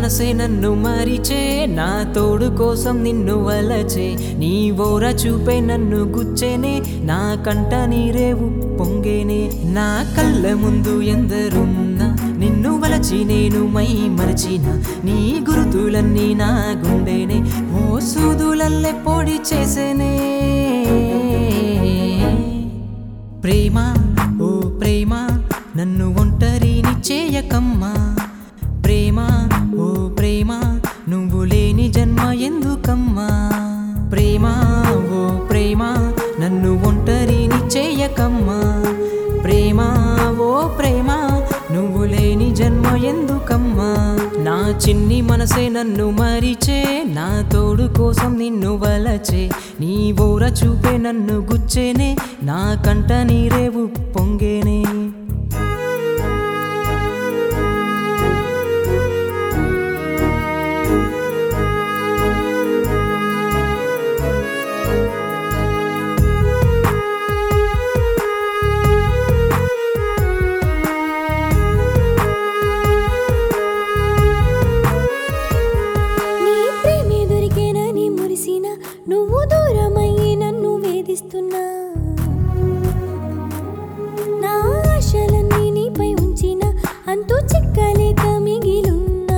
మనసే నన్ను మరిచే నా తోడు కోసం నిన్ను వలచే నీ ఓర చూపే నన్ను గుచ్చేనే నా కంట నీరేవు పొంగేనే నా కళ్ళ ముందు ఎందరున్నా నిన్ను వలచి నేను మై మరచిన నీ గురుతులన్నీ నా గుండెనే ఓ సూదులల్లే పొడి చేసేనే ప్రేమ ఓ ప్రేమ నన్ను ఒంటరిని చేయకమ్మా ప్రేమ ఓ ప్రేమ నువ్వు లేని జన్మ ఎందుకమ్మా ప్రేమ ఓ ప్రేమ నన్ను ఒంటరిని చేయకమ్మా ప్రేమ ఓ ప్రేమ నువ్వు లేని జన్మ ఎందుకమ్మా నా చిన్ని మనసే నన్ను మరిచే నా తోడు కోసం నిన్ను వలచే నీ ఓర చూపే నన్ను గుచ్చేనే నా కంట నీరేవు పొంగేనే నువ్వు దూరమయ్యి నన్ను వేధిస్తున్నా నా ఆశలన్నీ నీపై ఉంచిన అంతూ చిక్కలేక మిగిలున్నా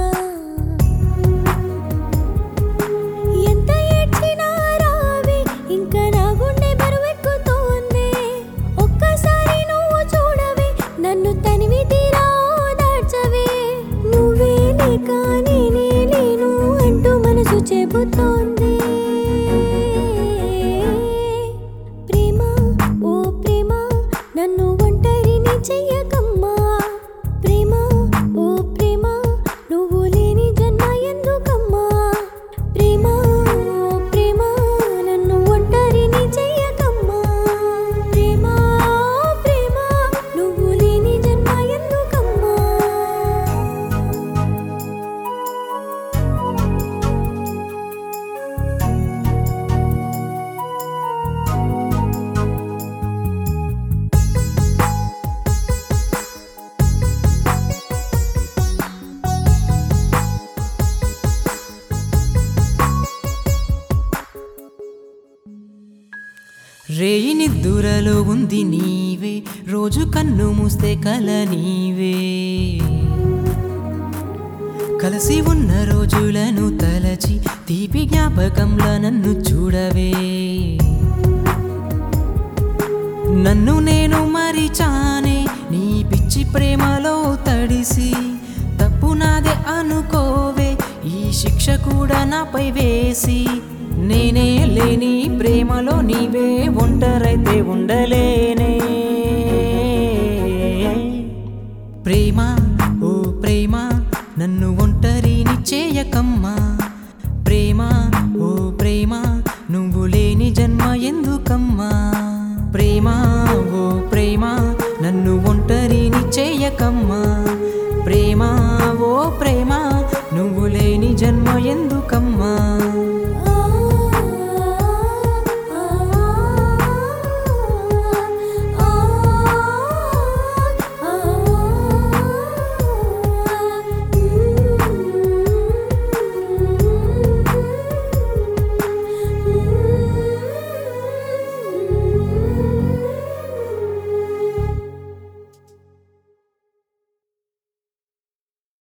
ఎంత ఏడ్చినా రావే ఇంకా నా గుండె బరువెక్కుతోంది ఒక్కసారి నువ్వు చూడవే నన్ను తనివి తీరా దాడ్చవే నువ్వే లేక నేనే లేను అంటూ మనసు చెబుతోంది నన్ను ఒంటరిని చెయ్యకమ్మా ప్రేమ ఓ ప్రేమ నువ్వు లేని జన్మ ఎందుకమ్మా ప్రేమ ఓ ప్రేమ నన్ను ఒంటరిని చెయ్యకమ్మా ప్రేమ ఓ ప్రేమ నువ్వు లేని జన్మ ఎందుకమ్మా రేయి నిద్దురలో ఉంది నీవే రోజు కన్ను మూస్తే కల నీవే కలిసి ఉన్న రోజులను తలచి తీపి జ్ఞాపకంలా నన్ను చూడవే నన్ను నేను మరిచానే నీ పిచ్చి ప్రేమలో తడిసి తప్పు నాదే అనుకోవే ఈ శిక్ష కూడా నాపై వేసి నేనే లేని ప్రేమలో నీవే ఒంటరైతే ఉండలేనే ప్రేమ ఓ ప్రేమ నన్ను ఒంటరిని చేయకమ్మా ప్రేమ ఓ ప్రేమ నువ్వు లేని జన్మ ఎందుకమ్మా ప్రేమ ఓ ప్రేమ నన్ను ఒంటరిని చేయకమ్మా ప్రేమ ఓ ప్రేమ నువ్వు లేని జన్మ ఎందుకమ్మా